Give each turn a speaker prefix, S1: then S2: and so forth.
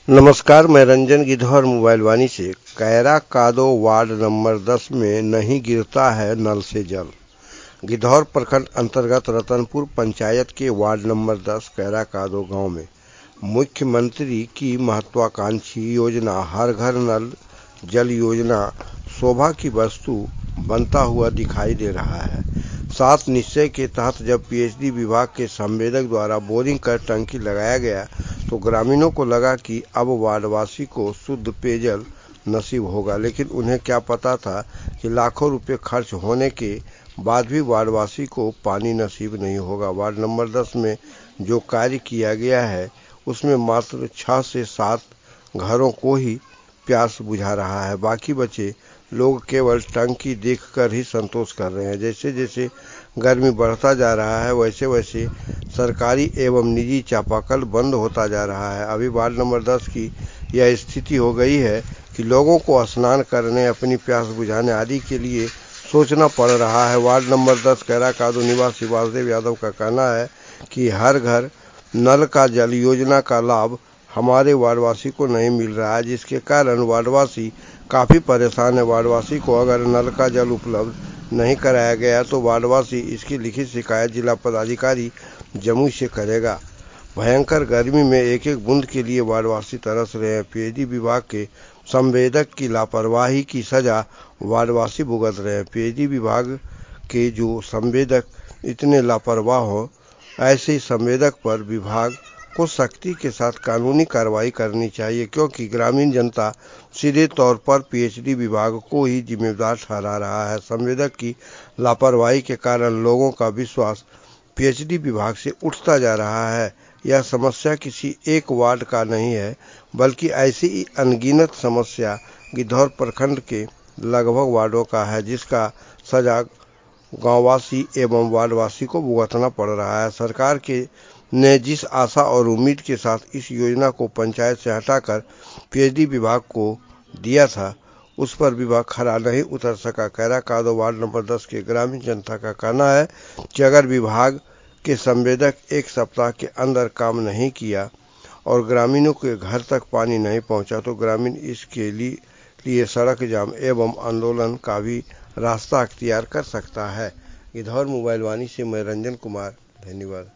S1: नमस्कार, मैं रंजन गिद्धौर मोबाइल वाणी से। कैरा कादो वार्ड नंबर 10 में नहीं गिरता है नल से जल। गिद्धौर प्रखंड अंतर्गत रतनपुर पंचायत के वार्ड नंबर 10 कैरा कादो गांव में मुख्यमंत्री की महत्वाकांक्षी योजना हर घर नल जल योजना शोभा की वस्तु बनता हुआ दिखाई दे रहा है। 7 निश्चय के तहत जब पीएचडी विभाग के संवेदक द्वारा बोरिंग कर टंकी लगाया गया तो ग्रामीणों को लगा कि अब वार्डवासी को शुद्ध पेयजल नसीब होगा, लेकिन उन्हें क्या पता था कि लाखों रुपए खर्च होने के बाद भी वार्डवासी को पानी नसीब नहीं होगा। वार्ड नंबर 10 में जो कार्य किया गया है उसमें मात्र 6 से 7 घरों को ही प्यास बुझा रहा है। बाकी बचे लोग केवल टंकी देखकर ही संतोष कर रहे हैं। जैसे जैसे गर्मी बढ़ता जा रहा है वैसे वैसे सरकारी एवं निजी चापाकल बंद होता जा रहा है। अभी वार्ड नंबर 10 की यह स्थिति हो गई है कि लोगों को स्नान करने, अपनी प्यास बुझाने आदि के लिए सोचना पड़ रहा है। वार्ड नंबर 10 कैरा कादो निवासी वासुदेव यादव का कहना है कि हर घर नल का जल योजना का लाभ हमारे वार्डवासी को नहीं मिल रहा है, जिसके कारण वार्डवासी काफ़ी परेशान है। वार्डवासी को अगर नल का जल उपलब्ध नहीं कराया गया तो वार्डवासी इसकी लिखित शिकायत जिला पदाधिकारी जमुई से करेगा। भयंकर गर्मी में एक एक बूंद के लिए वार्डवासी तरस रहे हैं। पीएचडी विभाग के संवेदक की लापरवाही की सजा वार्डवासी भुगत रहे हैं। पीएचडी विभाग के जो संवेदक इतने लापरवाह हो, ऐसे संवेदक पर विभाग को सख्ती के साथ कानूनी कार्रवाई करनी चाहिए, क्योंकि ग्रामीण जनता सीधे तौर पर पीएचडी विभाग को ही जिम्मेदार ठहरा रहा है। संवेदक की लापरवाही के कारण लोगों का विश्वास पीएचडी विभाग से उठता जा रहा है। यह समस्या किसी एक वार्ड का नहीं है, बल्कि ऐसी ही अनगिनत समस्या गिद्धौर प्रखंड के लगभग वार्डों का है, जिसका सजा गांववासी एवं वार्डवासी को भुगतना पड़ रहा है। सरकार के ने जिस आशा और उम्मीद के साथ इस योजना को पंचायत से हटाकर पीएचडी विभाग को दिया था, उस पर विभाग खरा नहीं उतर सका। कैरा कादो वार्ड नंबर 10 के ग्रामीण जनता का कहना है कि अगर विभाग के संवेदक एक सप्ताह के अंदर काम नहीं किया और ग्रामीणों के घर तक पानी नहीं पहुंचा तो ग्रामीण इसके लिए सड़क जाम एवं आंदोलन का भी रास्ता अख्तियार कर सकता है। गिद्धौर मोबाइल वाणी से मैं रंजन कुमार, धन्यवाद।